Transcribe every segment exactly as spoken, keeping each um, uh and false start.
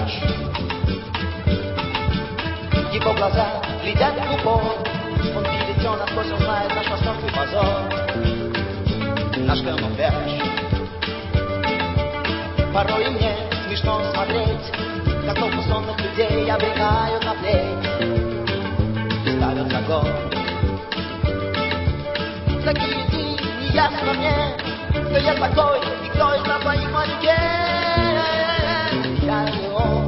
наш. Его глаза глядят в упор, он видит все насквозь, он знает наш восторг и позор. Наш камуфляж. Порой и мне смешно смотреть, как толпу сонных людей обрекают на плеть и ставят за год. В такие дни неясно мне, кто я такой и кто из нас своих манекен. Я и он,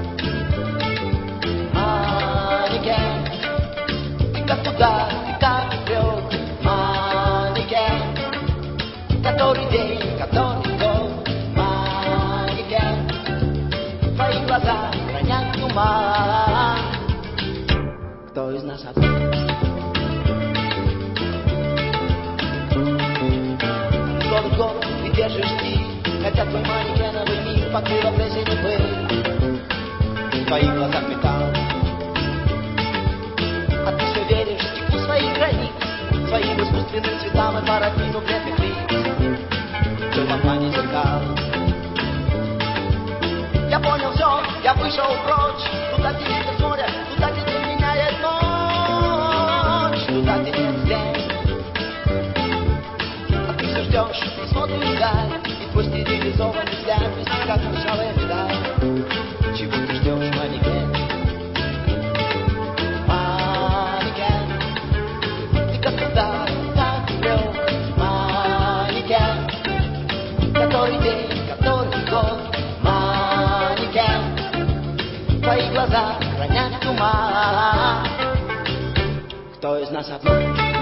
манекен. Ты как удар, ты как взлет, манекен. Который день, который год, манекен. Твои глаза хранят туман. Кто из нас одной? Год в год ты держишь стиль, хотя твой манекеновый мир покрыла плесень и пыль. В твоих глазах металл, а ты все веришь стеклу своих границ, своим искусственным цветам и парадизму бледных лиц. В целлофане зеркал. Я понял все, я вышел прочь, туда, где ветер с моря, туда, где день меняет ночь, туда, где нет день. А ты все ждешь и смотришь вдаль, и твой стерилизованный взгляд вести как ржавая медаль. Чего ты ждешь, манекен? Манекен. Ты как удар, как взлет, манекен. Который день, который год, манекен. Твои глаза хранят туман. Кто из нас одной?